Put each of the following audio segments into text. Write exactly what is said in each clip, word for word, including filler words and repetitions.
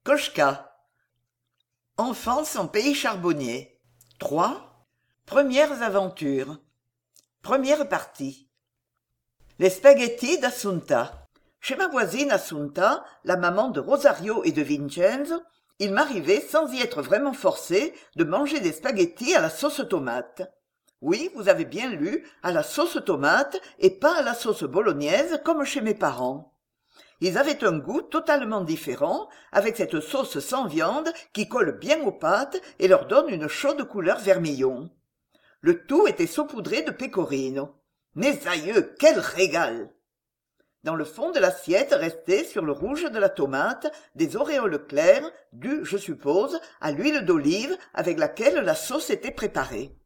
Koshka. Enfance en pays charbonnier. trois. Premières aventures. Première partie. Les spaghettis d'Assunta. Chez ma voisine Assunta, la maman de Rosario et de Vincenzo, il m'arrivait, sans y être vraiment forcé, de manger des spaghettis à la sauce tomate. Oui, vous avez bien lu, à la sauce tomate et pas à la sauce bolognaise comme chez mes parents. Ils avaient un goût totalement différent, avec cette sauce sans viande qui colle bien aux pâtes et leur donne une chaude couleur vermillon. Le tout était saupoudré de pecorino. Mes aïeux, quel régal! Dans le fond de l'assiette restaient, sur le rouge de la tomate, des auréoles claires, dues, je suppose, à l'huile d'olive avec laquelle la sauce était préparée.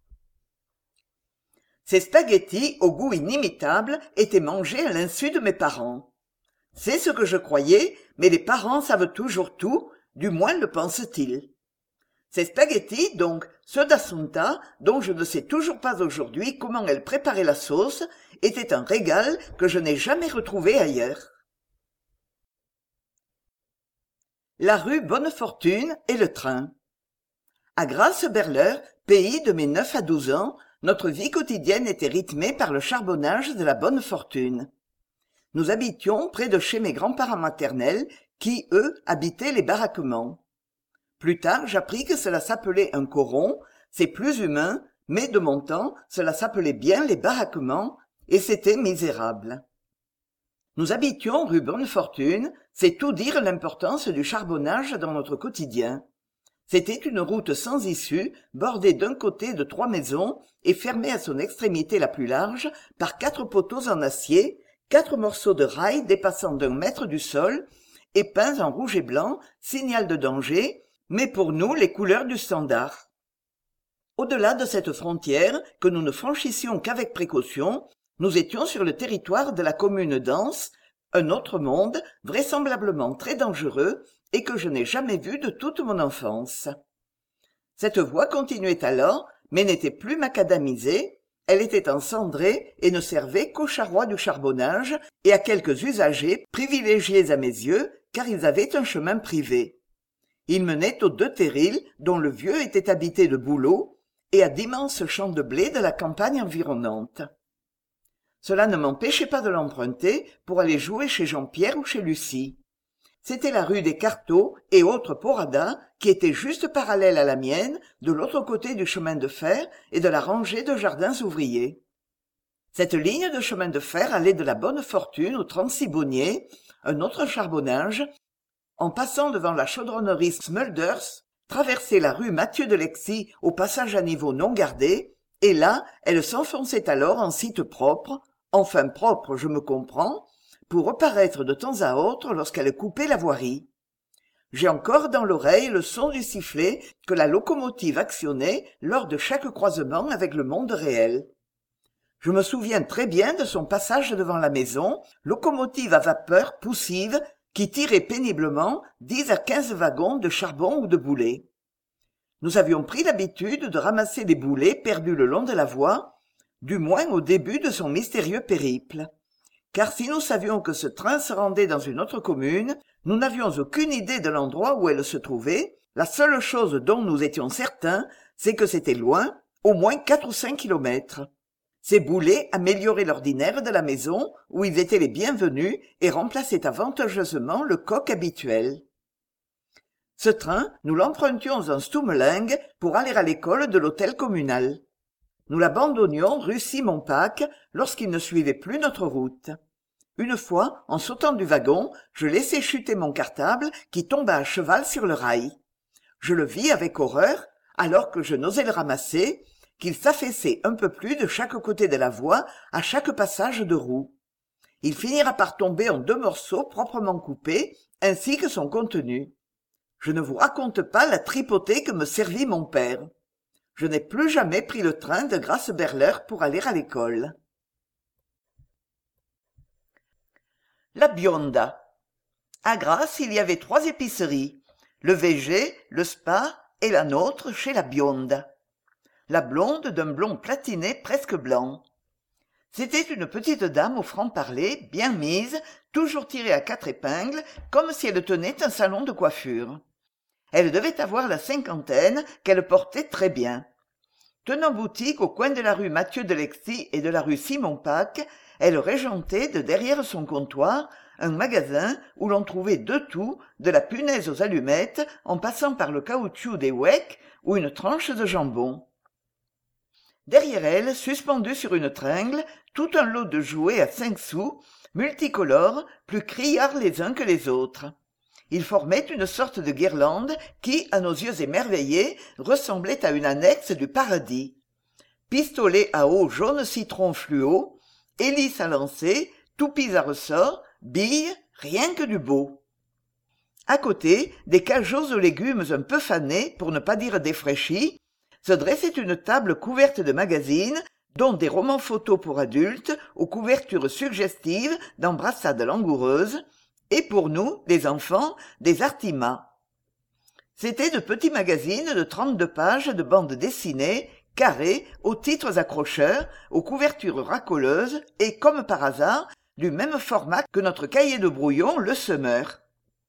Ces spaghettis, au goût inimitable, étaient mangés à l'insu de mes parents. C'est ce que je croyais, mais les parents savent toujours tout, du moins le pensent-ils. Ces spaghettis, donc, ceux d'Assunta, dont je ne sais toujours pas aujourd'hui comment elle préparait la sauce, étaient un régal que je n'ai jamais retrouvé ailleurs. La rue Bonne-Fortune et le train. À Grasse-Berleur, pays de mes neuf à douze ans, notre vie quotidienne était rythmée par le charbonnage de la Bonne Fortune. Nous habitions près de chez mes grands-parents maternels, qui, eux, habitaient les baraquements. Plus tard, j'appris que cela s'appelait un coron, c'est plus humain, mais de mon temps, cela s'appelait bien les baraquements, et c'était misérable. Nous habitions rue Bonne-Fortune, c'est tout dire l'importance du charbonnage dans notre quotidien. C'était une route sans issue, bordée d'un côté de trois maisons et fermée à son extrémité la plus large par quatre poteaux en acier, quatre morceaux de rail dépassant d'un mètre du sol, et peints en rouge et blanc, signal de danger, mais pour nous les couleurs du standard. Au-delà de cette frontière, que nous ne franchissions qu'avec précaution, nous étions sur le territoire de la commune d'Ans, un autre monde, vraisemblablement très dangereux, et que je n'ai jamais vu de toute mon enfance. Cette voie continuait alors, mais n'était plus macadamisée, elle était encendrée et ne servait qu'aux charrois du charbonnage et à quelques usagers privilégiés à mes yeux, car ils avaient un chemin privé. Il menait aux deux terrils, dont le vieux était habité de bouleaux, et à d'immenses champs de blé de la campagne environnante. Cela ne m'empêchait pas de l'emprunter pour aller jouer chez Jean-Pierre ou chez Lucie. C'était la rue des Carteaux et autres Porradas qui était juste parallèle à la mienne, de l'autre côté du chemin de fer et de la rangée de jardins ouvriers. Cette ligne de chemin de fer allait de la Bonne Fortune au Transsibonnier, un autre charbonnage, en passant devant la chaudronnerie Smulders, traversait la rue Mathieu de Lexy au passage à niveau non gardé, et là, elle s'enfonçait alors en site propre, enfin propre, je me comprends, pour reparaître de temps à autre lorsqu'elle coupait la voirie. J'ai encore dans l'oreille le son du sifflet que la locomotive actionnait lors de chaque croisement avec le monde réel. Je me souviens très bien de son passage devant la maison, locomotive à vapeur poussive qui tirait péniblement dix à quinze wagons de charbon ou de boulets. Nous avions pris l'habitude de ramasser les boulets perdus le long de la voie, du moins au début de son mystérieux périple. Car si nous savions que ce train se rendait dans une autre commune, nous n'avions aucune idée de l'endroit où elle se trouvait. La seule chose dont nous étions certains, c'est que c'était loin, au moins quatre ou cinq kilomètres. Ces boulets amélioraient l'ordinaire de la maison, où ils étaient les bienvenus et remplaçaient avantageusement le coq habituel. Ce train, nous l'empruntions en Stumeling pour aller à l'école de l'hôtel communal. Nous l'abandonnions rue Simon-Pac lorsqu'il ne suivait plus notre route. Une fois, en sautant du wagon, je laissai chuter mon cartable qui tomba à cheval sur le rail. Je le vis avec horreur, alors que je n'osais le ramasser, qu'il s'affaissait un peu plus de chaque côté de la voie à chaque passage de roue. Il finira par tomber en deux morceaux proprement coupés, ainsi que son contenu. Je ne vous raconte pas la tripotée que me servit mon père. Je n'ai plus jamais pris le train de Grasse-Berleur pour aller à l'école. La Bionda. À Grasse, il y avait trois épiceries, le V G, le Spa et la nôtre chez la Bionda. La blonde d'un blond platiné presque blanc. C'était une petite dame au franc-parler, bien mise, toujours tirée à quatre épingles, comme si elle tenait un salon de coiffure. Elle devait avoir la cinquantaine, qu'elle portait très bien. Tenant boutique au coin de la rue Mathieu de Lexy et de la rue Simon-Pac, elle régentait de derrière son comptoir un magasin où l'on trouvait de tout, de la punaise aux allumettes, en passant par le caoutchouc des oueks ou une tranche de jambon. Derrière elle, suspendu sur une tringle, tout un lot de jouets à cinq sous, multicolores, plus criards les uns que les autres. Ils formaient une sorte de guirlande qui, à nos yeux émerveillés, ressemblait à une annexe du paradis. Pistolets à eau jaune citron fluo, hélices à lancer, toupies à ressort, billes, rien que du beau. À côté, des cajots aux légumes un peu fanés, pour ne pas dire défraîchis, se dressait une table couverte de magazines, dont des romans photos pour adultes, aux couvertures suggestives d'embrassades langoureuses, et pour nous, les enfants, des artimas. C'étaient de petits magazines de trente-deux pages de bande dessinée, carrés, aux titres accrocheurs, aux couvertures racoleuses et, comme par hasard, du même format que notre cahier de brouillon Le Semeur.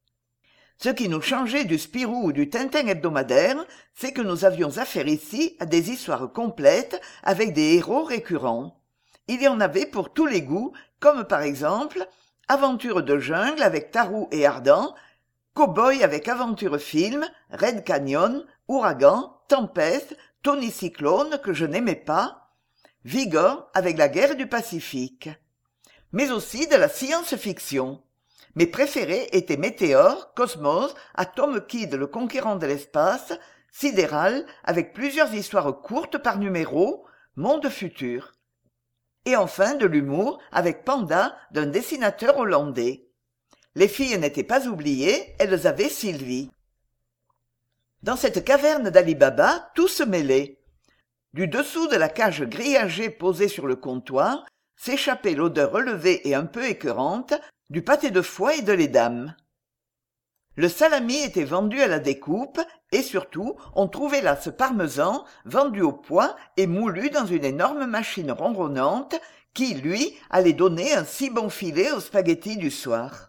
Ce qui nous changeait du Spirou ou du Tintin hebdomadaire, c'est que nous avions affaire ici à des histoires complètes avec des héros récurrents. Il y en avait pour tous les goûts, comme par exemple Aventure de jungle avec Tarou et Ardan, Cow-boy avec Aventure film, Red Canyon, Ouragan, Tempête, Tony Cyclone que je n'aimais pas, Vigor avec la guerre du Pacifique. Mais aussi de la science-fiction. Mes préférés étaient Météore, Cosmos, Atom Kid le conquérant de l'espace, Sidéral avec plusieurs histoires courtes par numéro, Monde futur. Et enfin de l'humour avec Panda d'un dessinateur hollandais. Les filles n'étaient pas oubliées, elles avaient Sylvie. Dans cette caverne d'Ali Baba, tout se mêlait. Du dessous de la cage grillagée posée sur le comptoir, s'échappait l'odeur relevée et un peu écœurante du pâté de foie et de lait d'âme. Le salami était vendu à la découpe, et surtout, on trouvait là ce parmesan, vendu au poids et moulu dans une énorme machine ronronnante, qui, lui, allait donner un si bon filet aux spaghettis du soir.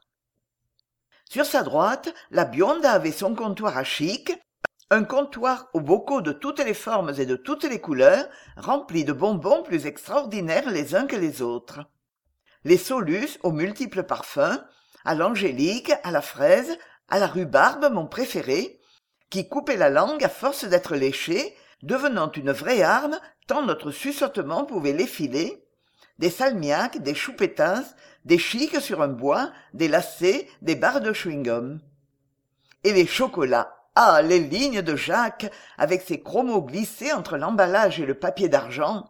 Sur sa droite, la Bionda avait son comptoir à chic, un comptoir aux bocaux de toutes les formes et de toutes les couleurs, rempli de bonbons plus extraordinaires les uns que les autres. Les Solus aux multiples parfums, à l'angélique, à la fraise, à la rhubarbe, mon préféré, qui coupait la langue à force d'être léché, devenant une vraie arme, tant notre suçotement pouvait l'effiler, des salmiaques, des choupettas, des chiques sur un bois, des lacets, des barres de chewing-gum. Et les chocolats, ah, les lignes de Jacques, avec ses chromos glissés entre l'emballage et le papier d'argent.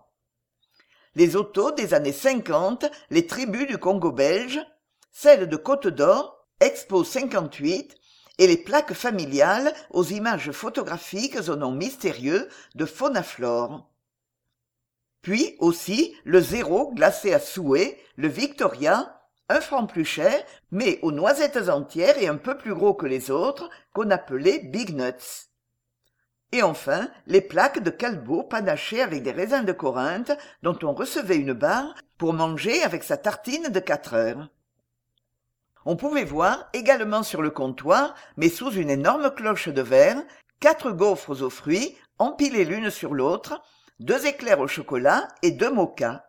Les autos des années cinquante, les tribus du Congo belge, celles de Côte d'Or, Expo cinquante-huit, et les plaques familiales aux images photographiques au nom mystérieux de Faunaflore. Puis aussi le zéro glacé à souhait, le Victoria, un franc plus cher, mais aux noisettes entières et un peu plus gros que les autres, qu'on appelait Big Nuts. Et enfin, les plaques de Calbo panachées avec des raisins de Corinthe dont on recevait une barre pour manger avec sa tartine de quatre heures. On pouvait voir également sur le comptoir, mais sous une énorme cloche de verre, quatre gaufres aux fruits, empilées l'une sur l'autre, deux éclairs au chocolat et deux mochas.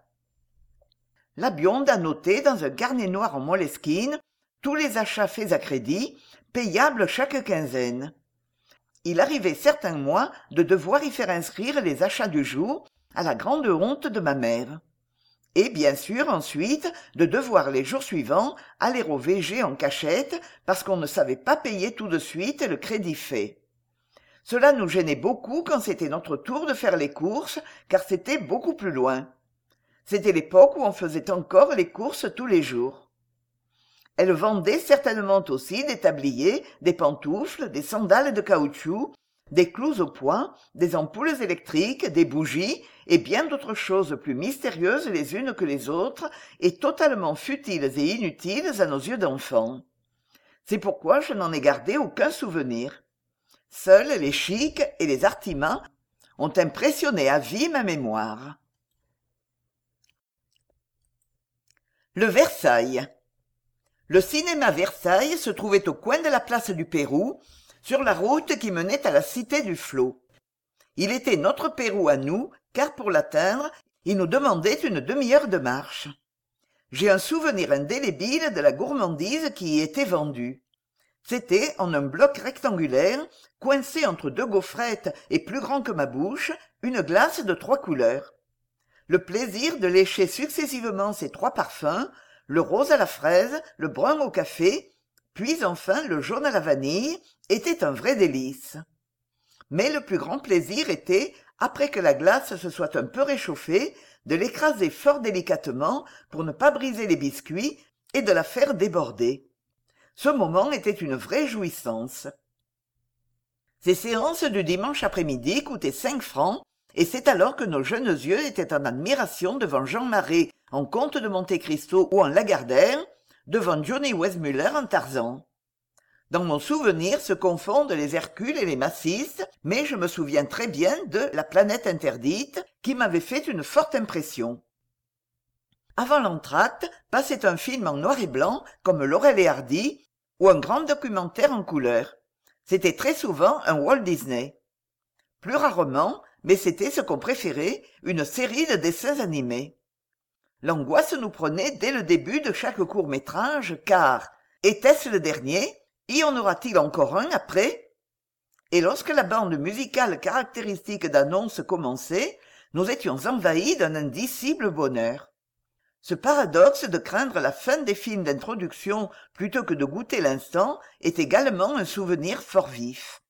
La Bionde a noté dans un carnet noir en moleskine tous les achats faits à crédit, payables chaque quinzaine. Il arrivait certains mois de devoir y faire inscrire les achats du jour, à la grande honte de ma mère. Et bien sûr ensuite de devoir les jours suivants aller au V G en cachette parce qu'on ne savait pas payer tout de suite le crédit fait. Cela nous gênait beaucoup quand c'était notre tour de faire les courses, car c'était beaucoup plus loin. C'était l'époque où on faisait encore les courses tous les jours. Elle vendait certainement aussi des tabliers, des pantoufles, des sandales de caoutchouc, des clous au poing, des ampoules électriques, des bougies et bien d'autres choses plus mystérieuses les unes que les autres et totalement futiles et inutiles à nos yeux d'enfants. C'est pourquoi je n'en ai gardé aucun souvenir. Seuls les chics et les artimans ont impressionné à vie ma mémoire. Le Versailles. Le cinéma Versailles se trouvait au coin de la place du Pérou, sur la route qui menait à la cité du flot. Il était notre Pérou à nous, car pour l'atteindre, il nous demandait une demi-heure de marche. J'ai un souvenir indélébile de la gourmandise qui y était vendue. C'était en un bloc rectangulaire, coincé entre deux gaufrettes et plus grand que ma bouche, une glace de trois couleurs. Le plaisir de lécher successivement ces trois parfums, le rose à la fraise, le brun au café, puis enfin le jaune à la vanille, était un vrai délice. Mais le plus grand plaisir était, après que la glace se soit un peu réchauffée, de l'écraser fort délicatement pour ne pas briser les biscuits et de la faire déborder. Ce moment était une vraie jouissance. Ces séances du dimanche après-midi coûtaient cinq francs, et c'est alors que nos jeunes yeux étaient en admiration devant Jean Marais en Comte de Monte-Cristo ou en Lagardère, devant Johnny Weissmuller en Tarzan. Dans mon souvenir se confondent les Hercules et les Massistes, mais je me souviens très bien de La planète interdite, qui m'avait fait une forte impression. Avant l'entracte, passait un film en noir et blanc, comme Laurel et Hardy, ou un grand documentaire en couleur. C'était très souvent un Walt Disney. Plus rarement, mais c'était ce qu'on préférait, une série de dessins animés. L'angoisse nous prenait dès le début de chaque court-métrage, car était-ce le dernier? Y en aura-t-il encore un après? Et lorsque la bande musicale caractéristique d'annonce commençait, nous étions envahis d'un indicible bonheur. Ce paradoxe de craindre la fin des films d'introduction plutôt que de goûter l'instant est également un souvenir fort vif.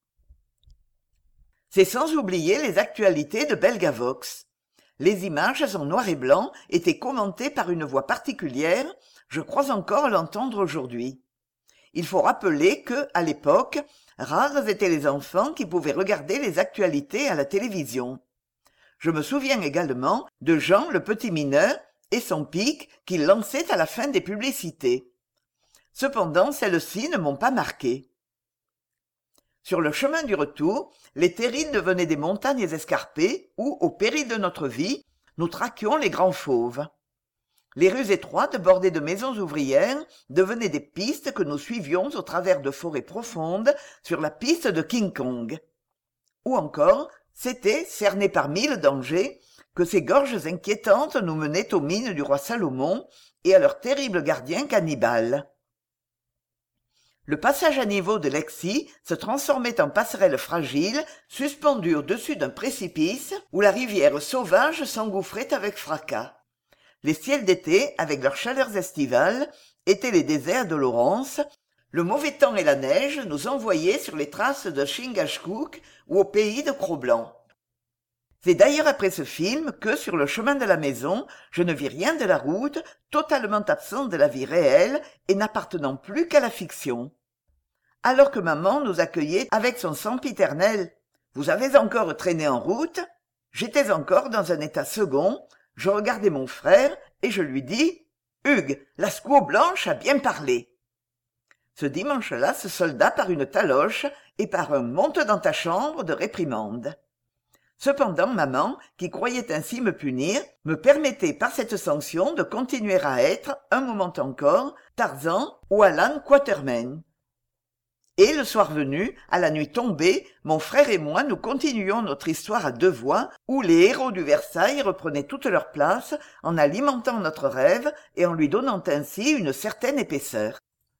C'est sans oublier les actualités de Belgavox. Les images en noir et blanc étaient commentées par une voix particulière, je crois encore l'entendre aujourd'hui. Il faut rappeler que, à l'époque, rares étaient les enfants qui pouvaient regarder les actualités à la télévision. Je me souviens également de Jean le petit mineur et son pic qu'il lançait à la fin des publicités. Cependant, celles-ci ne m'ont pas marqué. Sur le chemin du retour, les terrils devenaient des montagnes escarpées où, au péril de notre vie, nous traquions les grands fauves. Les rues étroites bordées de maisons ouvrières devenaient des pistes que nous suivions au travers de forêts profondes sur la piste de King Kong. Ou encore, c'était, cernés par mille dangers, que ces gorges inquiétantes nous menaient aux mines du roi Salomon et à leurs terribles gardiens cannibales. Le passage à niveau de l'Exy se transformait en passerelle fragile, suspendue au-dessus d'un précipice où la rivière sauvage s'engouffrait avec fracas. Les ciels d'été, avec leurs chaleurs estivales, étaient les déserts de Laurence. Le mauvais temps et la neige nous envoyaient sur les traces de Chingachgook ou au pays de Cro-Blanc. C'est d'ailleurs après ce film que, sur le chemin de la maison, je ne vis rien de la route, totalement absent de la vie réelle et n'appartenant plus qu'à la fiction. Alors que maman nous accueillait avec son sempiternel « Vous avez encore traîné en route ?» J'étais encore dans un état second. Je regardai mon frère et je lui dis « Hugues, la squaw blanche a bien parlé. » Ce dimanche-là se solda par une taloche et par un « monte dans ta chambre » de réprimande. Cependant maman, qui croyait ainsi me punir, me permettait par cette sanction de continuer à être, un moment encore, Tarzan ou Alan Quatermain. Et le soir venu, à la nuit tombée, mon frère et moi nous continuions notre histoire à deux voix, où les héros du Versailles reprenaient toute leur place en alimentant notre rêve et en lui donnant ainsi une certaine épaisseur.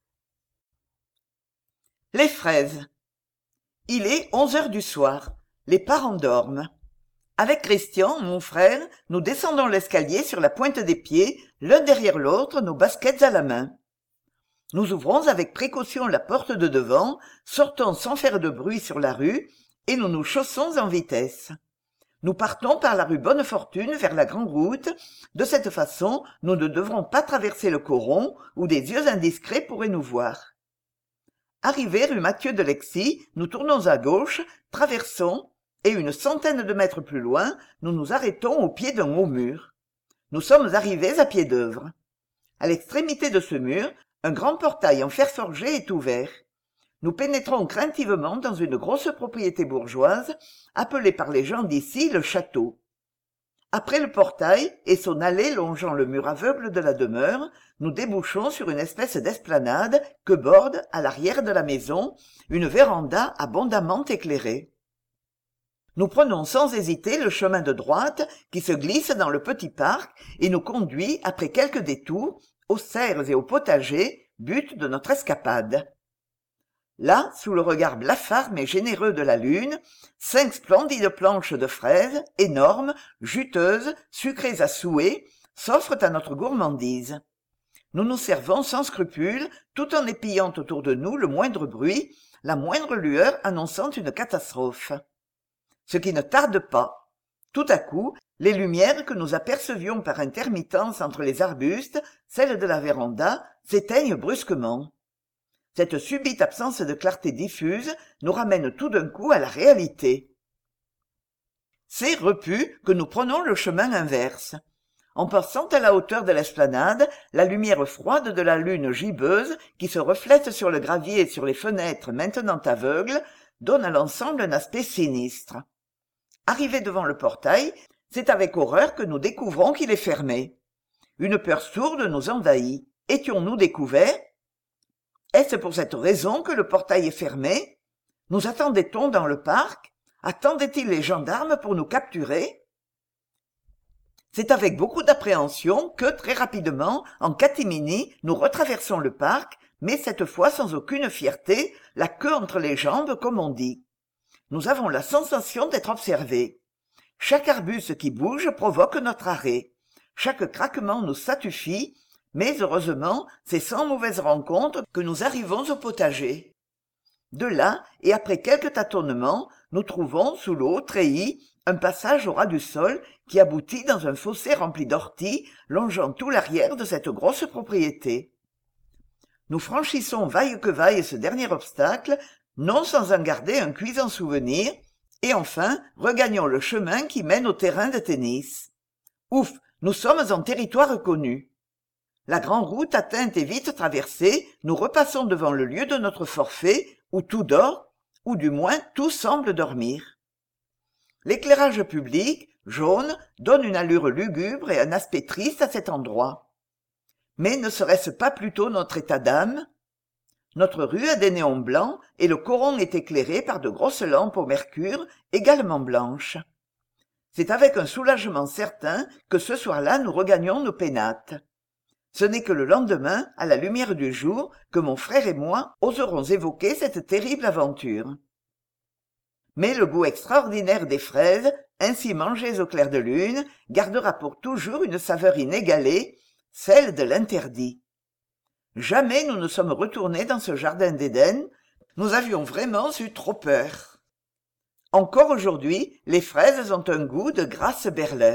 Les fraises. Il est onze heures du soir. Les parents dorment. Avec Christian, mon frère, nous descendons l'escalier sur la pointe des pieds, l'un derrière l'autre, nos baskets à la main. Nous ouvrons avec précaution la porte de devant, sortons sans faire de bruit sur la rue, et nous nous chaussons en vitesse. Nous partons par la rue Bonne-Fortune vers la grande route. De cette façon, nous ne devrons pas traverser le coron, où des yeux indiscrets pourraient nous voir. Arrivés rue Mathieu de Lexy, nous tournons à gauche, traversons, et une centaine de mètres plus loin, nous nous arrêtons au pied d'un haut mur. Nous sommes arrivés à pied d'œuvre. À l'extrémité de ce mur, un grand portail en fer forgé est ouvert. Nous pénétrons craintivement dans une grosse propriété bourgeoise, appelée par les gens d'ici le château. Après le portail et son allée longeant le mur aveugle de la demeure, nous débouchons sur une espèce d'esplanade que borde, à l'arrière de la maison, une véranda abondamment éclairée. Nous prenons sans hésiter le chemin de droite qui se glisse dans le petit parc et nous conduit, après quelques détours, aux serres et aux potagers, but de notre escapade. Là, sous le regard blafard mais généreux de la lune, cinq splendides planches de fraises, énormes, juteuses, sucrées à souhait, s'offrent à notre gourmandise. Nous nous servons sans scrupule, tout en épillant autour de nous le moindre bruit, la moindre lueur annonçant une catastrophe. Ce qui ne tarde pas. Tout à coup, les lumières que nous apercevions par intermittence entre les arbustes, celles de la véranda, s'éteignent brusquement. Cette subite absence de clarté diffuse nous ramène tout d'un coup à la réalité. C'est repu que nous prenons le chemin inverse. En passant à la hauteur de l'esplanade, la lumière froide de la lune gibbeuse, qui se reflète sur le gravier et sur les fenêtres maintenant aveugles, donne à l'ensemble un aspect sinistre. Arrivés devant le portail, c'est avec horreur que nous découvrons qu'il est fermé. Une peur sourde nous envahit. Étions-nous découverts? Est-ce pour cette raison que le portail est fermé? Nous attendait-on dans le parc? Attendait-il les gendarmes pour nous capturer? C'est avec beaucoup d'appréhension que, très rapidement, en catimini, nous retraversons le parc, mais cette fois sans aucune fierté, la queue entre les jambes, comme on dit. Nous avons la sensation d'être observés. Chaque arbuste qui bouge provoque notre arrêt. Chaque craquement nous satisfit, mais heureusement, c'est sans mauvaise rencontre que nous arrivons au potager. De là, et après quelques tâtonnements, nous trouvons, sous l'eau, treillis, un passage au ras du sol qui aboutit dans un fossé rempli d'orties, longeant tout l'arrière de cette grosse propriété. Nous franchissons vaille que vaille ce dernier obstacle, non sans en garder un cuisant souvenir, et enfin regagnons le chemin qui mène au terrain de tennis. Ouf, nous sommes en territoire connu. La grande route atteinte et vite traversée, nous repassons devant le lieu de notre forfait, où tout dort, ou du moins tout semble dormir. L'éclairage public, jaune, donne une allure lugubre et un aspect triste à cet endroit. Mais ne serait-ce pas plutôt notre état d'âme? Notre rue a des néons blancs et le coron est éclairé par de grosses lampes au mercure, également blanches. C'est avec un soulagement certain que ce soir-là nous regagnons nos pénates. Ce n'est que le lendemain, à la lumière du jour, que mon frère et moi oserons évoquer cette terrible aventure. Mais le goût extraordinaire des fraises, ainsi mangées au clair de lune, gardera pour toujours une saveur inégalée, celle de l'interdit. Jamais nous ne sommes retournés dans ce jardin d'Éden, nous avions vraiment eu trop peur. Encore aujourd'hui, les fraises ont un goût de grâce Berler.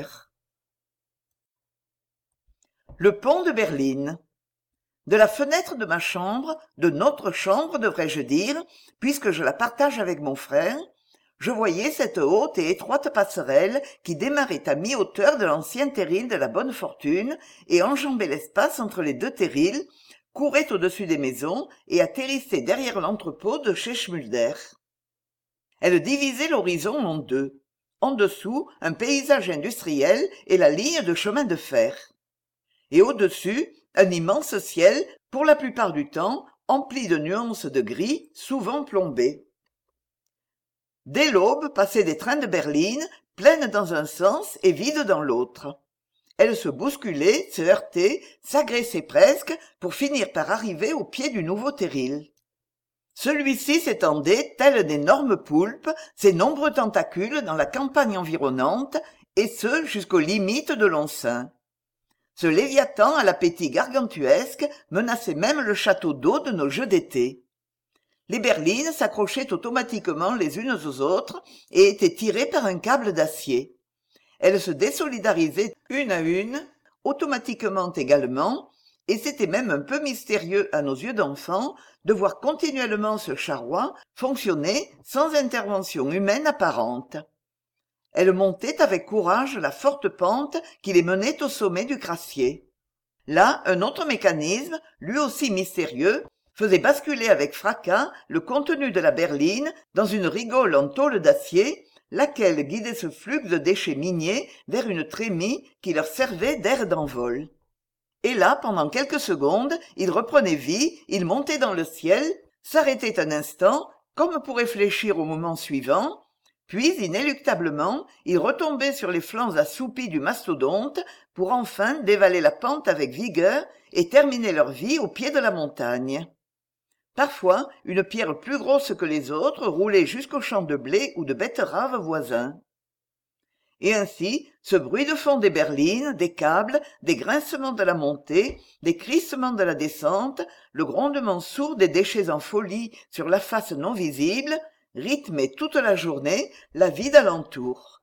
Le pont de Berline. De la fenêtre de ma chambre, de notre chambre devrais-je dire, puisque je la partage avec mon frère, je voyais cette haute et étroite passerelle qui démarrait à mi-hauteur de l'ancien terril de la Bonne Fortune et enjambait l'espace entre les deux terrils, courait au-dessus des maisons et atterrissait derrière l'entrepôt de chez Schmulder. Elle divisait l'horizon en deux. En dessous, un paysage industriel et la ligne de chemin de fer. Et au-dessus, un immense ciel, pour la plupart du temps, empli de nuances de gris, souvent plombées. Dès l'aube passaient des trains de berline, pleines dans un sens et vides dans l'autre. Elles se bousculaient, se heurtaient, s'agressaient presque, pour finir par arriver au pied du nouveau terril. Celui-ci s'étendait, tel d'énormes poulpes, ses nombreux tentacules dans la campagne environnante, et ce jusqu'aux limites de l'Oncin. Ce léviathan à l'appétit gargantuesque menaçait même le château d'eau de nos jeux d'été. Les berlines s'accrochaient automatiquement les unes aux autres et étaient tirées par un câble d'acier. Elles se désolidarisaient une à une, automatiquement également, et c'était même un peu mystérieux à nos yeux d'enfants de voir continuellement ce charroi fonctionner sans intervention humaine apparente. Elles montaient avec courage la forte pente qui les menait au sommet du gracier. Là, un autre mécanisme, lui aussi mystérieux, faisait basculer avec fracas le contenu de la berline dans une rigole en tôle d'acier, laquelle guidait ce flux de déchets miniers vers une trémie qui leur servait d'aire d'envol. Et là, pendant quelques secondes, il reprenait vie, il montait dans le ciel, s'arrêtait un instant, comme pour réfléchir au moment suivant, puis, inéluctablement, il retombait sur les flancs assoupis du mastodonte pour enfin dévaler la pente avec vigueur et terminer leur vie au pied de la montagne. Parfois, une pierre plus grosse que les autres roulait jusqu'au champ de blé ou de betteraves voisins. Et ainsi, ce bruit de fond des berlines, des câbles, des grincements de la montée, des crissements de la descente, le grondement sourd des déchets en folie sur la face non visible, rythmait toute la journée la vie d'alentour.